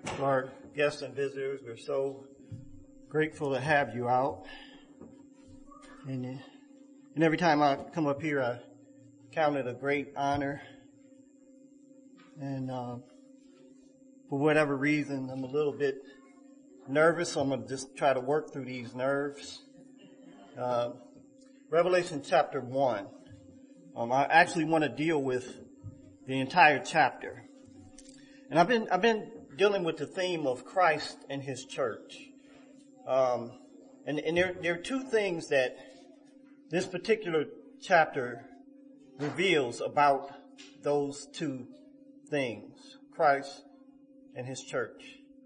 To our guests and visitors, we're so grateful to have you out. And every time I come up here, I count it a great honor. And for whatever reason, I'm a little bit nervous, so I'm going to just try to work through these nerves. Revelation chapter 1. I actually want to deal with the entire chapter. And I've been dealing with the theme of Christ and His church. And there are two things that this particular chapter reveals about those two things, Christ and His church.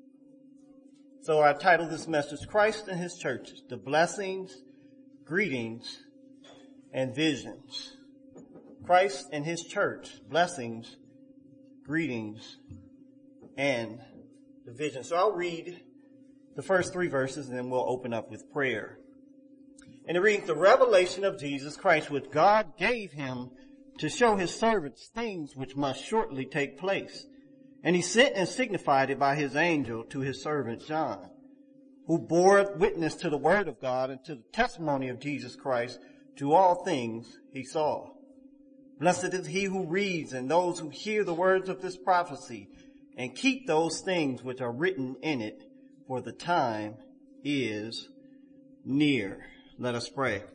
So I titled this message, Christ and His church, the blessings, greetings, and visions. Christ and His church, blessings, greetings, and the vision. So I'll read the first 3 verses and then we'll open up with prayer. And it reads, the revelation of Jesus Christ, which God gave Him to show His servants things which must shortly take place. And He sent and signified it by His angel to His servant John, who bore witness to the word of God and to the testimony of Jesus Christ, to all things He saw. Blessed is he who reads and those who hear the words of this prophecy and keep those things which are written in it, for the time is near. Let us pray.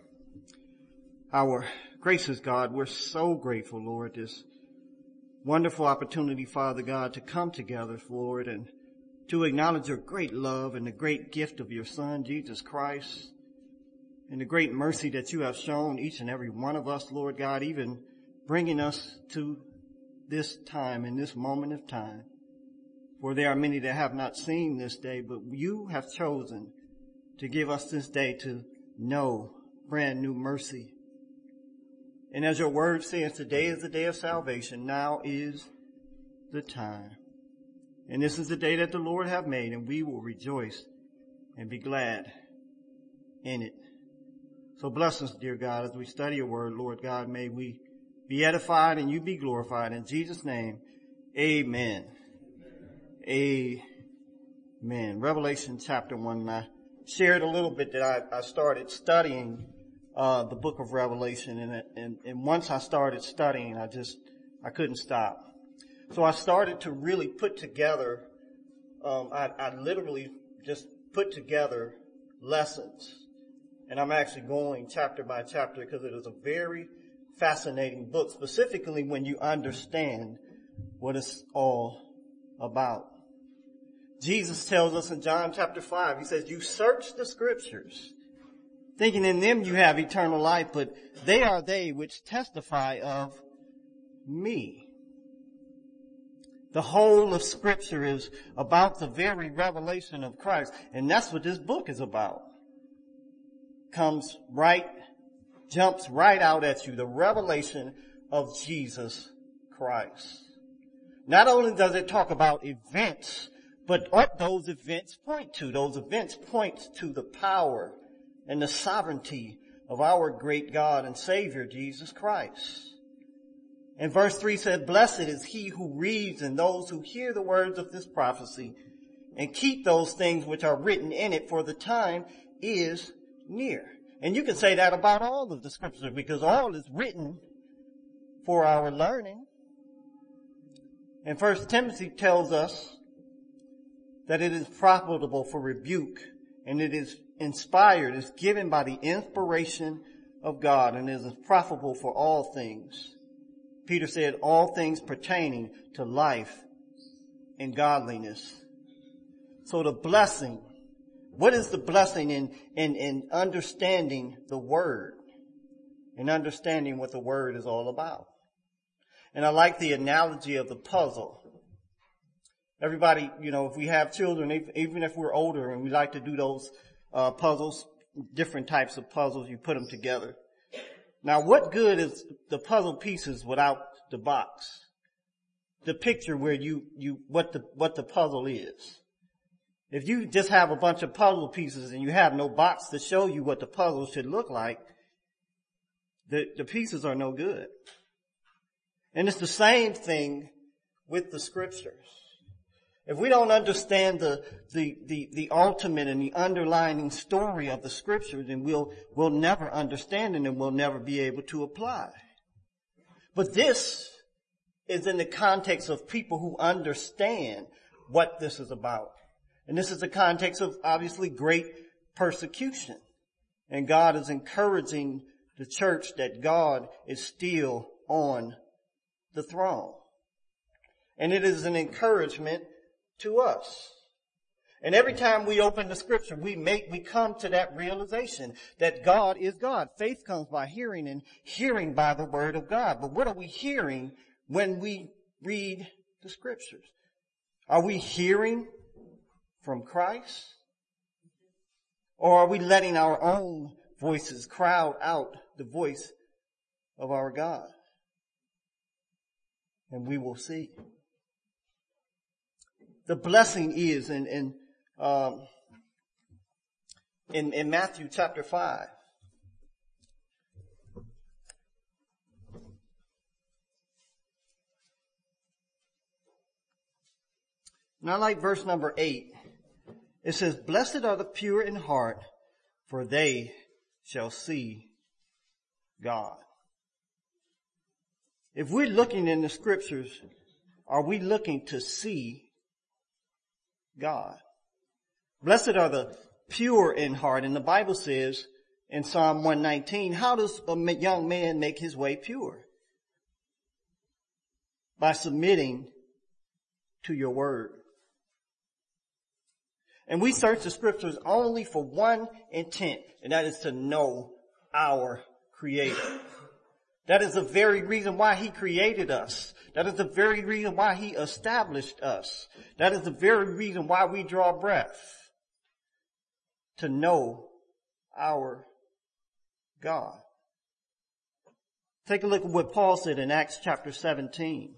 Our gracious God, we're so grateful, Lord, this wonderful opportunity, Father God, to come together, Lord, and to acknowledge your great love and the great gift of your Son, Jesus Christ, and the great mercy that you have shown each and every one of us, Lord God, even bringing us to this time, in this moment of time. For there are many that have not seen this day, but you have chosen to give us this day to know brand new mercy. And as your word says, today is the day of salvation. Now is the time. And this is the day that the Lord hath made, and we will rejoice and be glad in it. So bless us, dear God, as we study your word, Lord God. May we be edified and you be glorified. In Jesus' name, amen. Amen. Revelation chapter 1. I shared a little bit that I started studying the book of Revelation, and once I started studying, I couldn't stop. So I started to really put together, I literally just put together lessons. And I'm actually going chapter by chapter because it is a very fascinating book, specifically when you understand what it's all about. Jesus tells us in John chapter 5, He says, you search the scriptures, thinking in them you have eternal life, but they are they which testify of me. The whole of scripture is about the very revelation of Christ. And that's what this book is about. Jumps right out at you, the revelation of Jesus Christ. Not only does it talk about events, but what those events point to. Those events point to the power and the sovereignty of our great God and Savior, Jesus Christ. And verse 3 said, blessed is he who reads and those who hear the words of this prophecy and keep those things which are written in it, for the time is near. And you can say that about all of the scriptures because all is written for our learning. And 1 Timothy tells us that it is profitable for rebuke and it is inspired, is given by the inspiration of God and is profitable for all things. Peter said all things pertaining to life and godliness. So the blessing, what is the blessing in understanding the word and understanding what the word is all about? And I like the analogy of the puzzle. Everybody, if we have children, even if we're older and we like to do those puzzles, different types of puzzles, you put them together. Now, what good is the puzzle pieces without the box? The picture where what the puzzle is. If you just have a bunch of puzzle pieces and you have no box to show you what the puzzle should look like, the pieces are no good. And it's the same thing with the scriptures. if we don't understand the ultimate and the underlying story of the scripture, then we'll never understand it and we'll never be able to apply. But this is in the context of people who understand what this is about. And this is the context of obviously great persecution. And God is encouraging the church that God is still on the throne. And it is an encouragement to us. And every time we open the scripture, we come to that realization that God is God. Faith comes by hearing and hearing by the word of God. But what are we hearing when we read the scriptures? Are we hearing from Christ? Or are we letting our own voices crowd out the voice of our God? And we will see. The blessing is in Matthew chapter 5. And I like verse number 8. It says, "Blessed are the pure in heart, for they shall see God." If we're looking in the scriptures, are we looking to see God? Blessed are the pure in heart. And the Bible says in Psalm 119, how does a young man make his way pure? By submitting to your word. And we search the scriptures only for one intent, and that is to know our Creator. That is the very reason why He created us. That is the very reason why He established us. That is the very reason why we draw breath. To know our God. Take a look at what Paul said in Acts chapter 17.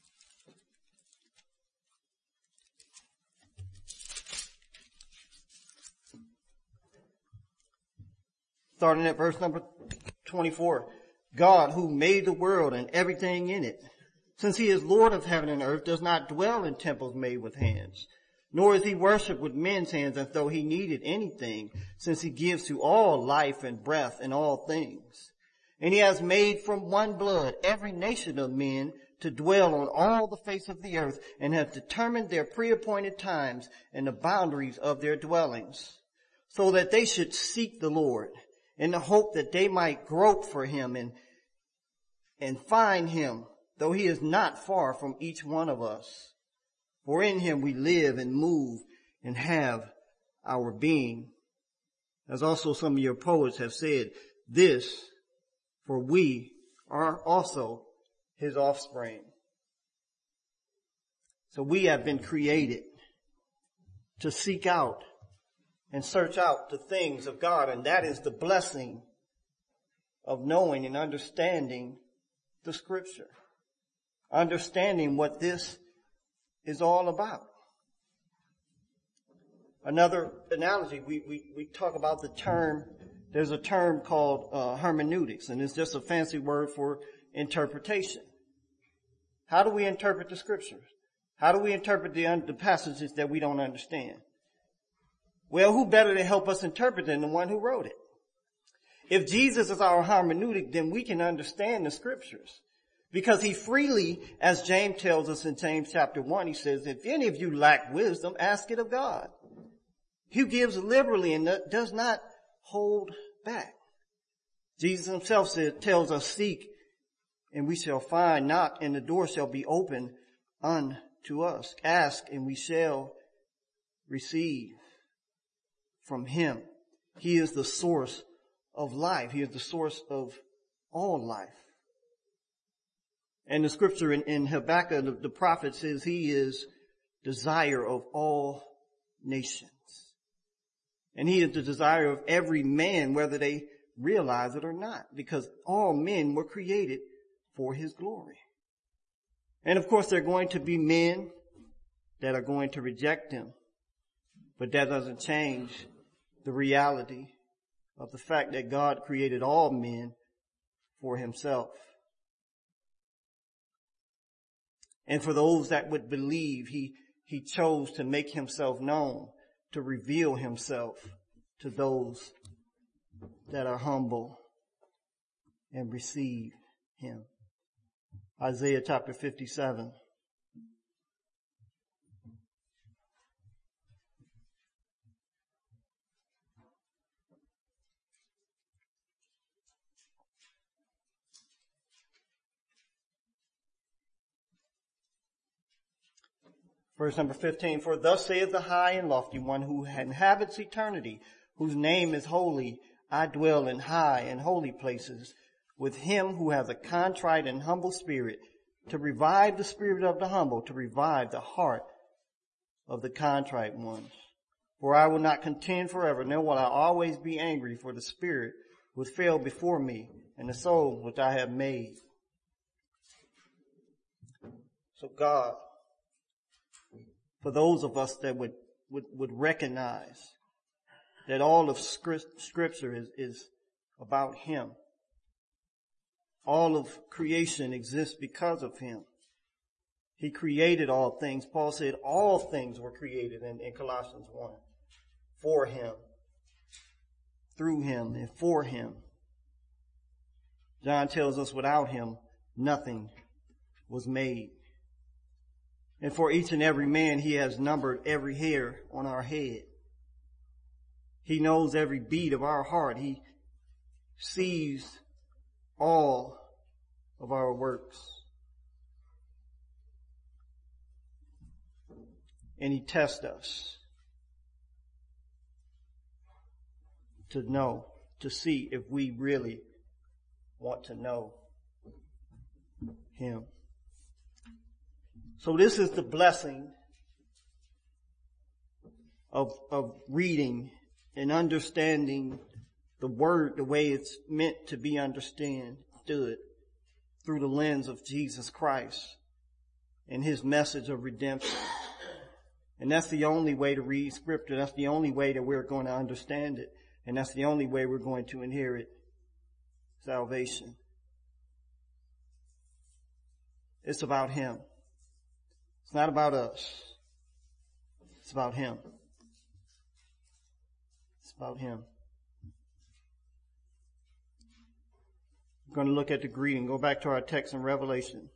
Starting at verse number 24. God, who made the world and everything in it, since He is Lord of heaven and earth, does not dwell in temples made with hands, nor is He worshipped with men's hands as though He needed anything, since He gives to all life and breath and all things. And He has made from one blood every nation of men to dwell on all the face of the earth, and has determined their pre-appointed times and the boundaries of their dwellings, so that they should seek the Lord, in the hope that they might grope for Him and find Him, though He is not far from each one of us. For in Him we live and move and have our being. As also some of your poets have said, this, for we are also His offspring. So we have been created to seek out and search out the things of God. And that is the blessing of knowing and understanding the scripture. Understanding what this is all about. Another analogy, we talk about the term, there's a term called hermeneutics, and it's just a fancy word for interpretation. How do we interpret the scriptures? How do we interpret the passages that we don't understand? Well, who better to help us interpret than the one who wrote it? If Jesus is our hermeneutic, then we can understand the scriptures. Because He freely, as James tells us in James chapter 1, he says, if any of you lack wisdom, ask it of God. He gives liberally and does not hold back. Jesus Himself tells us, seek and we shall find, knock and the door shall be open unto us. Ask and we shall receive from Him. He is the source of life. He is the source of all life. And the scripture in Habakkuk, the prophet says He is desire of all nations. And He is the desire of every man, whether they realize it or not, because all men were created for His glory. And of course, there are going to be men that are going to reject Him, but that doesn't change the reality of the fact that God created all men for Himself. And for those that would believe, He he chose to make himself known, to reveal himself to those that are humble and receive him. Isaiah chapter 57. Verse number 15, for thus saith the high and lofty one who inhabits eternity, whose name is holy. I dwell in high and holy places with him who has a contrite and humble spirit, to revive the spirit of the humble, to revive the heart of the contrite ones. For I will not contend forever, nor will I always be angry, for the spirit would fail before me, and the soul which I have made. So God, for those of us that would recognize that all of Scripture is about him. All of creation exists because of him. He created all things. Paul said all things were created in Colossians 1 for him, through him, and for him. John tells us without him, nothing was made. And for each and every man, he has numbered every hair on our head. He knows every beat of our heart. He sees all of our works. And he tests us to know, to see if we really want to know him. So this is the blessing of reading and understanding the word the way it's meant to be understood through the lens of Jesus Christ and his message of redemption. And that's the only way to read Scripture. That's the only way that we're going to understand it. And that's the only way we're going to inherit salvation. It's about him. It's not about us. It's about him. It's about him. We're going to look at the greeting. Go back to our text in Revelation.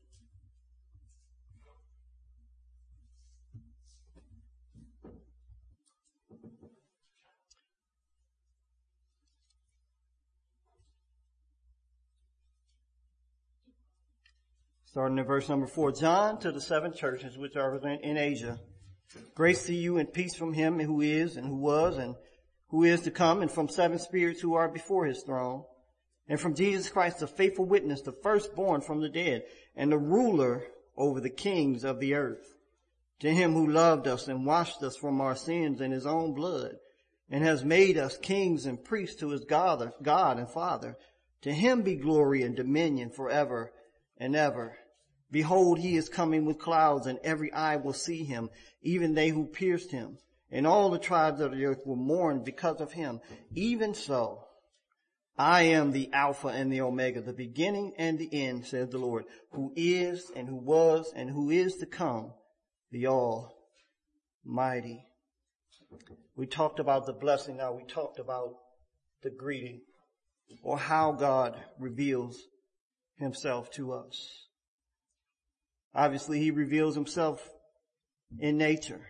Starting in verse number 4. John, to the 7 churches which are in Asia. Grace to you and peace from him who is and who was and who is to come, and from 7 spirits who are before his throne, and from Jesus Christ, the faithful witness, the firstborn from the dead, and the ruler over the kings of the earth. To him who loved us and washed us from our sins in his own blood, and has made us kings and priests to his God and Father. To him be glory and dominion forever and ever. Behold, he is coming with clouds, and every eye will see him, even they who pierced him. And all the tribes of the earth will mourn because of him. Even so, I am the Alpha and the Omega, the beginning and the end, says the Lord, who is and who was and who is to come, the Almighty. We talked about the blessing. Now we talked about the greeting, or how God reveals himself to us. Obviously, he reveals himself in nature.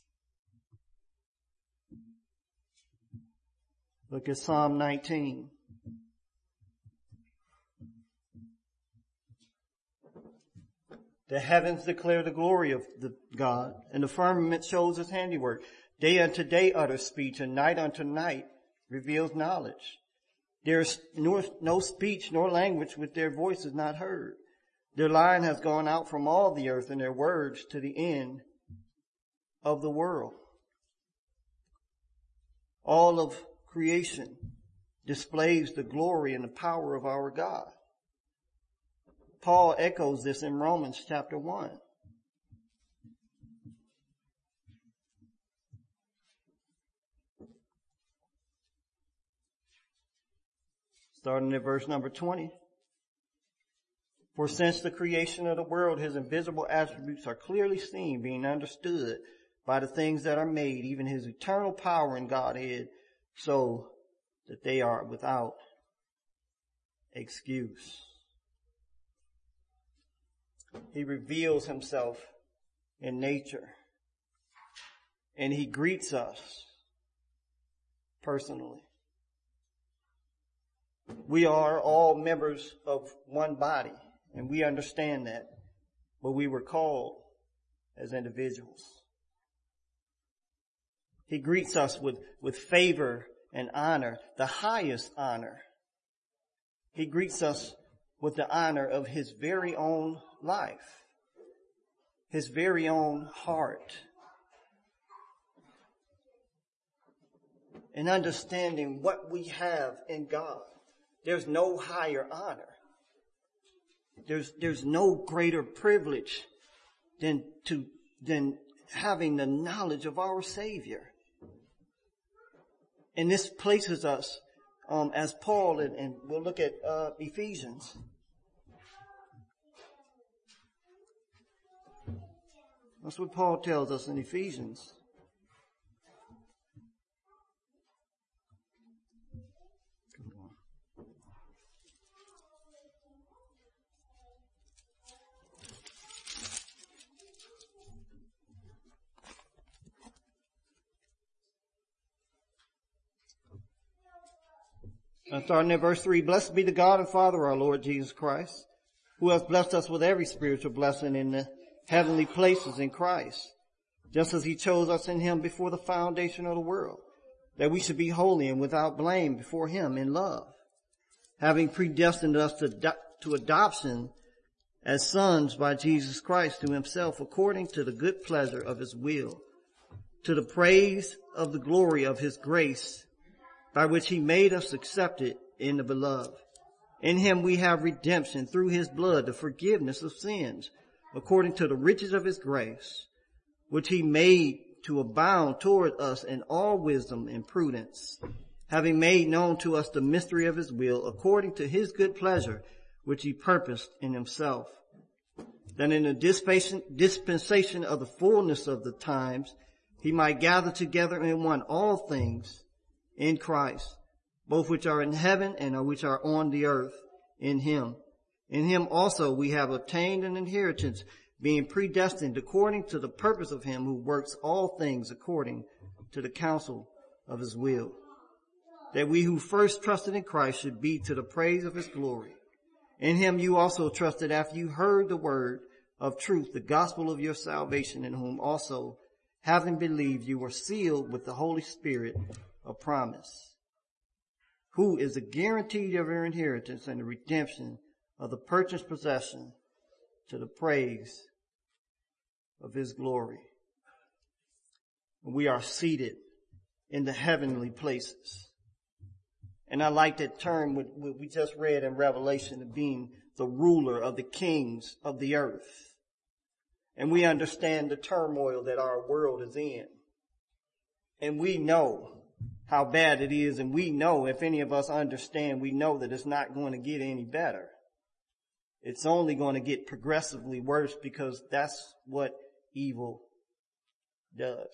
Look at Psalm 19. The heavens declare the glory of the God, and the firmament shows his handiwork. Day unto day utters speech, and night unto night reveals knowledge. There is no speech nor language which their voice is not heard. Their line has gone out from all the earth, and their words to the end of the world. All of creation displays the glory and the power of our God. Paul echoes this in Romans chapter 1. Starting at verse number 20. For since the creation of the world, his invisible attributes are clearly seen, being understood by the things that are made, even his eternal power in Godhead, so that they are without excuse. He reveals himself in nature, and he greets us personally. We are all members of one body, and we understand that, but we were called as individuals. He greets us with favor and honor, the highest honor. He greets us with the honor of his very own life, his very own heart. And understanding what we have in God. There's no higher honor. There's no greater privilege than having the knowledge of our Savior. And this places us, as Paul, and we'll look at Ephesians. That's what Paul tells us in Ephesians. Starting at verse 3, blessed be the God and Father of our Lord Jesus Christ, who has blessed us with every spiritual blessing in the heavenly places in Christ, just as he chose us in him before the foundation of the world, that we should be holy and without blame before him in love, having predestined us to adoption as sons by Jesus Christ to himself, according to the good pleasure of his will, to the praise of the glory of his grace, by which he made us accepted in the beloved. In him we have redemption through his blood, the forgiveness of sins, according to the riches of his grace, which he made to abound toward us in all wisdom and prudence, having made known to us the mystery of his will, according to his good pleasure, which he purposed in himself, that in the dispensation of the fullness of the times he might gather together in one all things in Christ, both which are in heaven and which are on the earth, in him. In him also we have obtained an inheritance, being predestined according to the purpose of him who works all things according to the counsel of his will, that we who first trusted in Christ should be to the praise of his glory. In him you also trusted after you heard the word of truth, the gospel of your salvation, in whom also, having believed, you were sealed with the Holy Spirit of promise, who is the guarantee of your inheritance and the redemption of the purchased possession, to the praise of his glory. We are seated in the heavenly places. And I like that term we just read in Revelation of being the ruler of the kings of the earth. And we understand the turmoil that our world is in. And we know how bad it is, and we know, if any of us understand, we know that it's not going to get any better. It's only going to get progressively worse, because that's what evil does.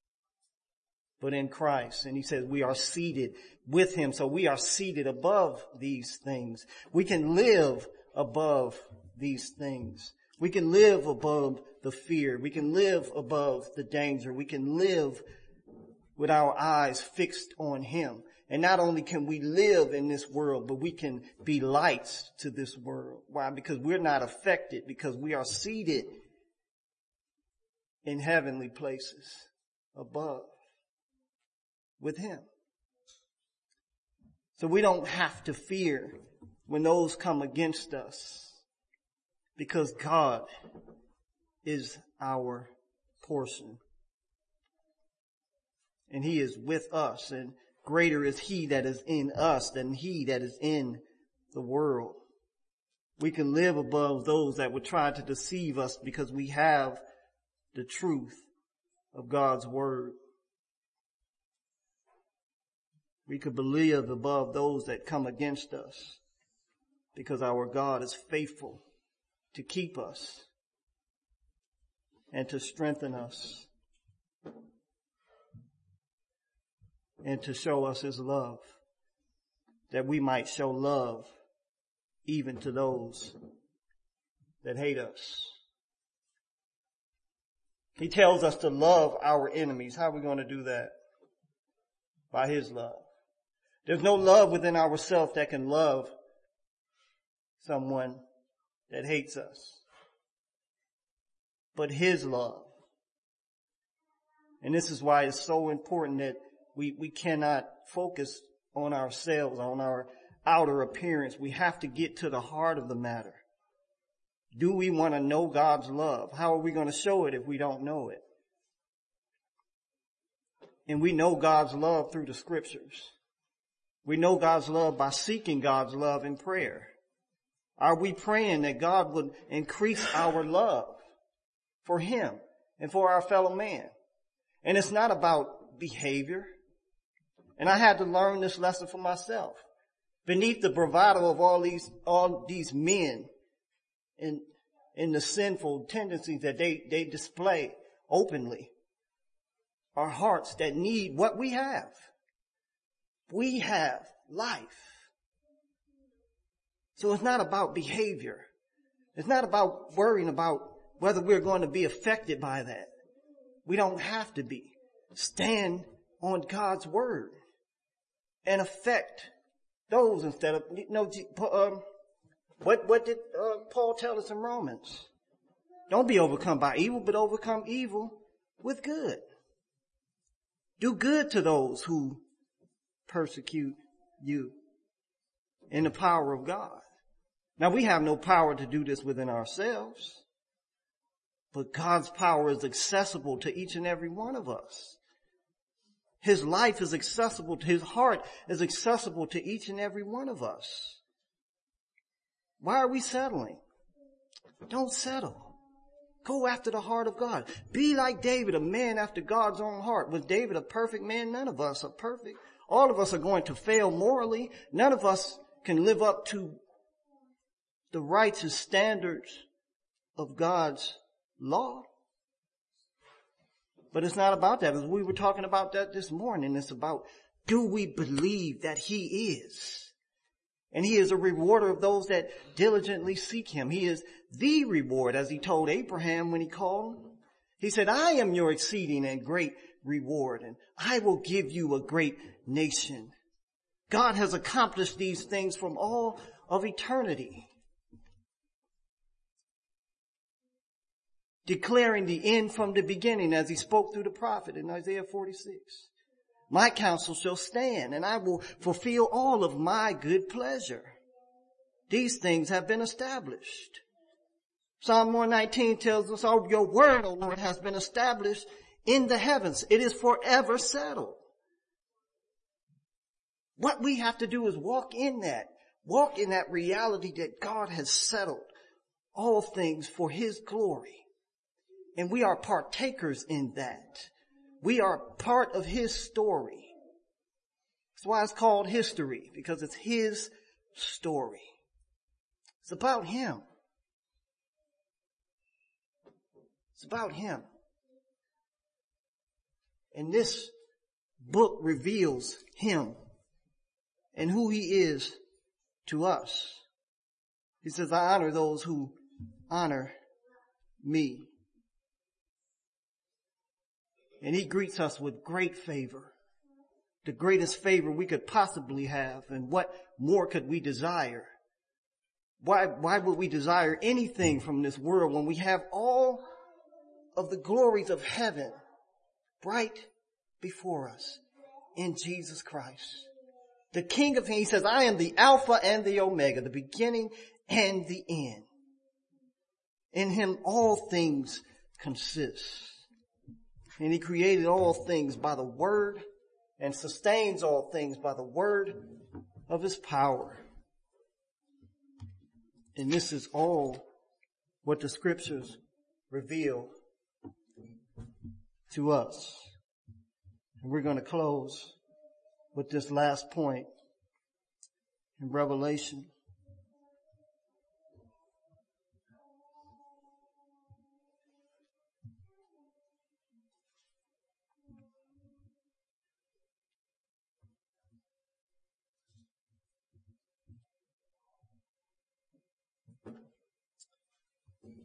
But in Christ, and he says we are seated with him, so we are seated above these things. We can live above these things. We can live above the fear. We can live above the danger. We can live with our eyes fixed on him. And not only can we live in this world, but we can be lights to this world. Why? Because we're not affected, because we are seated in heavenly places above with him. So we don't have to fear when those come against us, because God is our portion. And he is with us, and greater is he that is in us than he that is in the world. We can live above those that would try to deceive us, because we have the truth of God's word. We could live above those that come against us, because our God is faithful to keep us and to strengthen us and to show us his love, that we might show love even to those that hate us. He tells us to love our enemies. How are we going to do that? By his love. There's no love within ourselves that can love someone that hates us, but his love. And this is why it's so important that we cannot focus on ourselves, on our outer appearance. We have to get to the heart of the matter. Do we want to know God's love? How are we going to show it if we don't know it? And we know God's love through the scriptures. We know God's love by seeking God's love in prayer. Are we praying that God would increase our love for him and for our fellow man? And it's not about behavior. And I had to learn this lesson for myself. Beneath the bravado of all these men in the sinful tendencies that they display openly are hearts that need what we have. We have life. So it's not about behavior. It's not about worrying about whether we're going to be affected by that. We don't have to be. Stand on God's word and affect those instead of, what did Paul tell us in Romans? Don't be overcome by evil, but overcome evil with good. Do good to those who persecute you in the power of God. Now we have no power to do this within ourselves, but God's power is accessible to each and every one of us. His life is accessible to his heart is accessible to each and every one of us. Why are we settling? Don't settle. Go after the heart of God. Be like David, a man after God's own heart. Was David a perfect man? None of us are perfect. All of us are going to fail morally. None of us can live up to the righteous standards of God's law. But it's not about that. As we were talking about that this morning, it's about, do we believe that he is? And he is a rewarder of those that diligently seek him. He is the reward, as he told Abraham when he called him. He said, I am your exceeding and great reward, and I will give you a great nation. God has accomplished these things from all of eternity, declaring the end from the beginning as he spoke through the prophet in Isaiah 46. My counsel shall stand, and I will fulfill all of my good pleasure. These things have been established. Psalm 119 tells us, oh, your word, O Lord, has been established in the heavens. It is forever settled. What we have to do is walk in that reality that God has settled all things for his glory. And we are partakers in that. We are part of his story. That's why it's called history, because it's his story. It's about him. It's about him. And this book reveals him and who he is to us. He says, I honor those who honor me. And he greets us with great favor, the greatest favor we could possibly have. And what more could we desire? Why would we desire anything from this world when we have all of the glories of heaven bright before us in Jesus Christ? The King of Kings. He says, I am the Alpha and the Omega, the beginning and the end. In him all things consist. And he created all things by the word and sustains all things by the word of his power. And this is all what the scriptures reveal to us. And we're going to close with this last point in Revelation.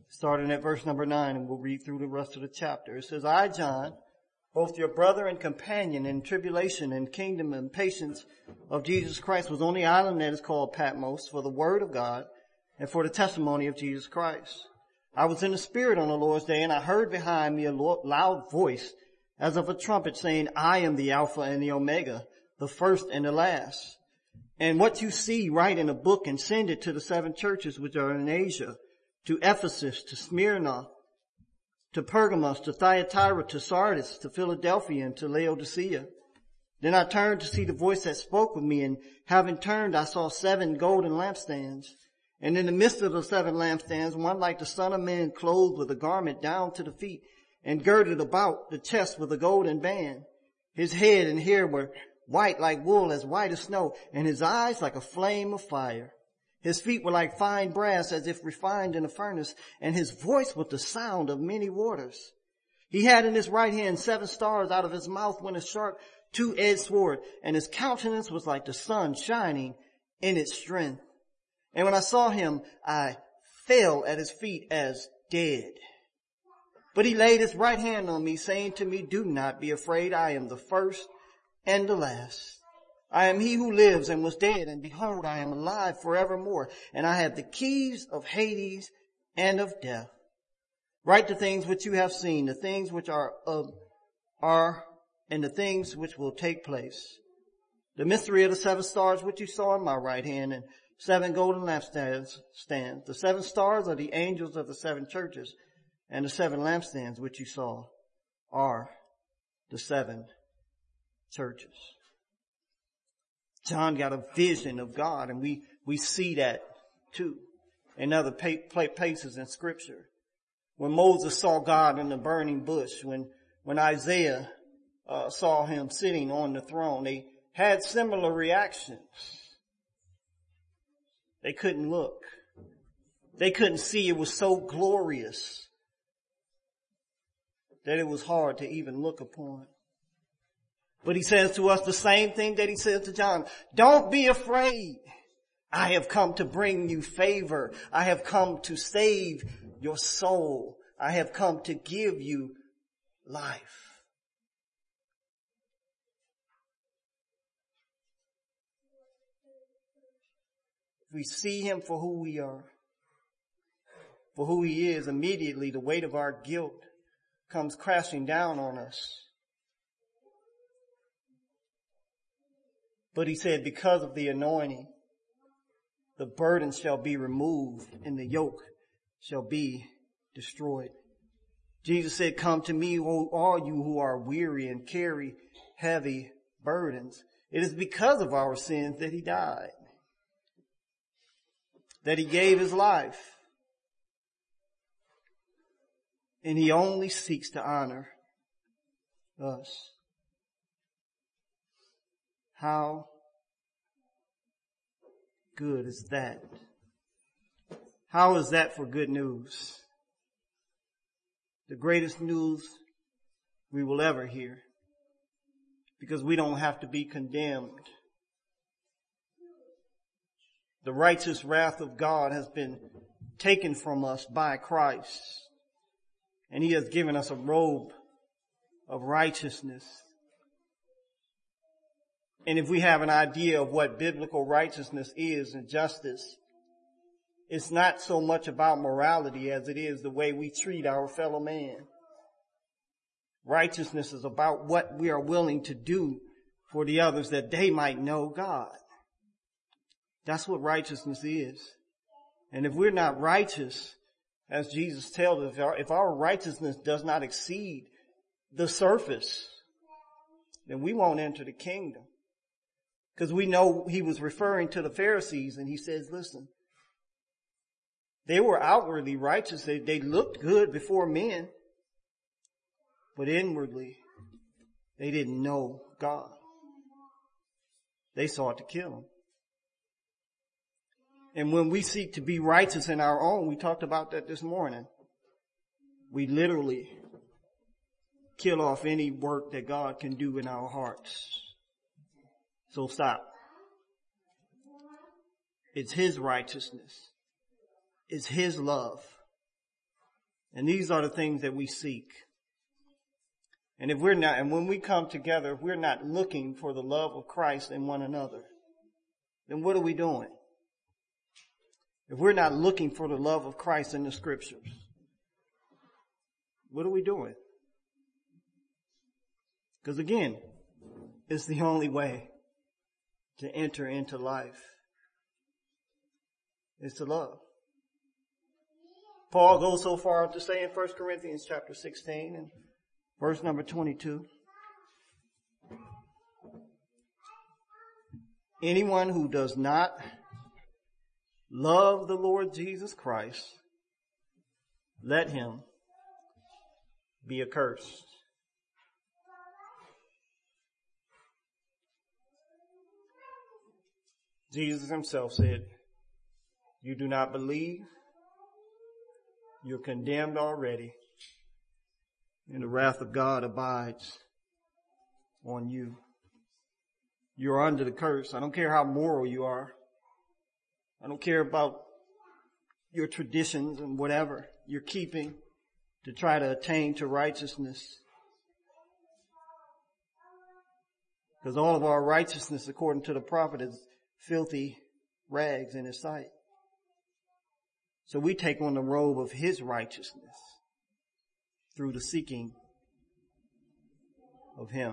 starting at verse number 9, and we'll read through the rest of the chapter. It says, I, John, both your brother and companion in tribulation and kingdom and patience of Jesus Christ, was on the island that is called Patmos for the word of God and for the testimony of Jesus Christ. I was in the Spirit on the Lord's day, and I heard behind me a loud voice as of a trumpet saying, I am the Alpha and the Omega, the first and the last. And what you see, write in a book and send it to the 7 churches which are in Asia, to Ephesus, to Smyrna, to Pergamos, to Thyatira, to Sardis, to Philadelphia, and to Laodicea. Then I turned to see the voice that spoke with me, and having turned, I saw 7 golden lampstands. And in the midst of the 7 lampstands, one like the Son of Man, clothed with a garment down to the feet, and girded about the chest with a golden band. His head and hair were white like wool, as white as snow, and his eyes like a flame of fire. His feet were like fine brass, as if refined in a furnace, and his voice was the sound of many waters. He had in his right hand 7 stars. Out of his mouth went a sharp 2-edged sword, and his countenance was like the sun shining in its strength. And when I saw him, I fell at his feet as dead. But he laid his right hand on me, saying to me, do not be afraid. I am the first and the last. I am he who lives and was dead, and behold, I am alive forevermore, and I have the keys of Hades and of death. Write the things which you have seen, the things which are, and the things which will take place. The mystery of the 7 stars which you saw in my right hand, and 7 golden lampstands. The 7 stars are the angels of the 7 churches, and the 7 lampstands which you saw are the 7 churches. John got a vision of God, and we see that too in other places in Scripture. When Moses saw God in the burning bush, when Isaiah saw him sitting on the throne, they had similar reactions. They couldn't look. They couldn't see. It was so glorious that it was hard to even look upon. But he says to us the same thing that he said to John. Don't be afraid. I have come to bring you favor. I have come to save your soul. I have come to give you life. If we see him for who we are, for who he is, immediately the weight of our guilt comes crashing down on us. But he said, because of the anointing, the burden shall be removed and the yoke shall be destroyed. Jesus said, come to me, all you who are weary and carry heavy burdens. It is because of our sins that he died, that he gave his life. And he only seeks to honor us. How good is that? How is that for good news? The greatest news we will ever hear, because we don't have to be condemned. The righteous wrath of God has been taken from us by Christ, and he has given us a robe of righteousness. And if we have an idea of what biblical righteousness is and justice, it's not so much about morality as it is the way we treat our fellow man. Righteousness is about what we are willing to do for the others that they might know God. That's what righteousness is. And if we're not righteous, as Jesus tells us, if our righteousness does not exceed the surface, then we won't enter the kingdom. Because we know he was referring to the Pharisees, and he says, listen, they were outwardly righteous. They looked good before men, but inwardly, they didn't know God. They sought to kill him. And when we seek to be righteous in our own, we talked about that this morning, we literally kill off any work that God can do in our hearts. So stop. It's his righteousness. It's his love. And these are the things that we seek. And if we're not, and when we come together, if we're not looking for the love of Christ in one another, then what are we doing? If we're not looking for the love of Christ in the scriptures, what are we doing? Because again, it's the only way to enter into life is to love. Paul goes so far to say in 1 Corinthians chapter 16 and verse number 22, anyone who does not love the Lord Jesus Christ, let him be accursed. Jesus himself said, you do not believe, you're condemned already, and the wrath of God abides on you. You're under the curse. I don't care how moral you are. I don't care about your traditions and whatever you're keeping to try to attain to righteousness. Because all of our righteousness, according to the prophet, is filthy rags in his sight. So we take on the robe of his righteousness through the seeking of him.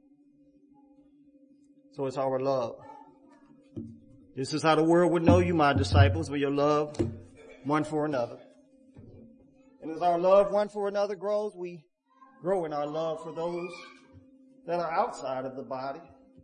So it's our love. This is how the world would know you, my disciples, with your love one for another. And as our love one for another grows, we grow in our love for those that are outside of the body.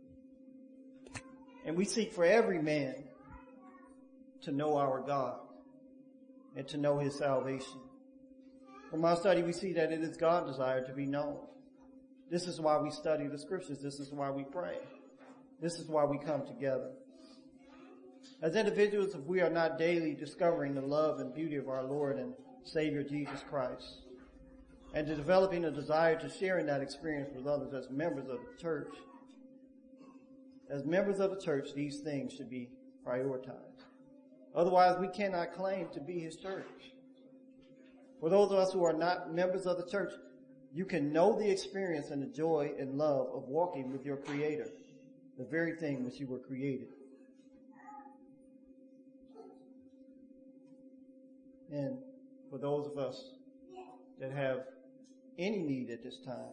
And we seek for every man to know our God and to know his salvation. From our study, we see that it is God's desire to be known. This is why we study the scriptures. This is why we pray. This is why we come together. As individuals, if we are not daily discovering the love and beauty of our Lord and Savior Jesus Christ, and to developing a desire to share in that experience with others as members of the church, these things should be prioritized. Otherwise, we cannot claim to be his church. For those of us who are not members of the church, you can know the experience and the joy and love of walking with your Creator, the very thing which you were created. And for those of us that have any need at this time,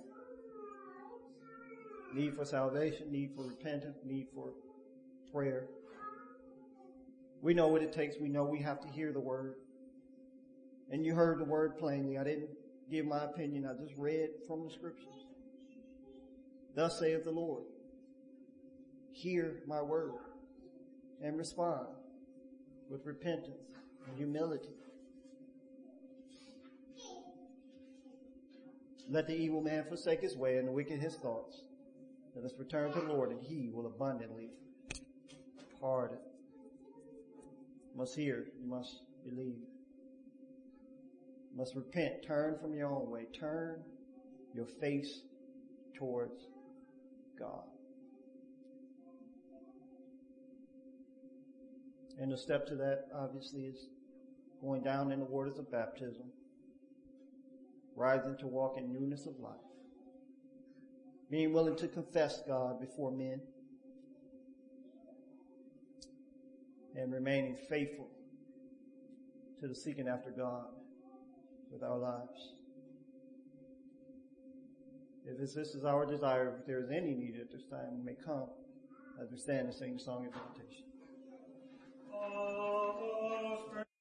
need for salvation, need for repentance, need for prayer, we know what it takes. We know we have to hear the word. And you heard the word plainly. I didn't give my opinion. I just read from the scriptures. Thus saith the Lord. Hear my word and respond with repentance and humility. Let the evil man forsake his way and the wicked his thoughts. Let us return to the Lord, and he will abundantly pardon. You must hear, you must believe. You must repent, turn from your own way, turn your face towards God. And the step to that, obviously, is going down in the waters of baptism, rising to walk in newness of life, being willing to confess God before men, and remaining faithful to the seeking after God with our lives. If this is our desire, if there is any need at this time, we may come as we stand and sing the song of invitation.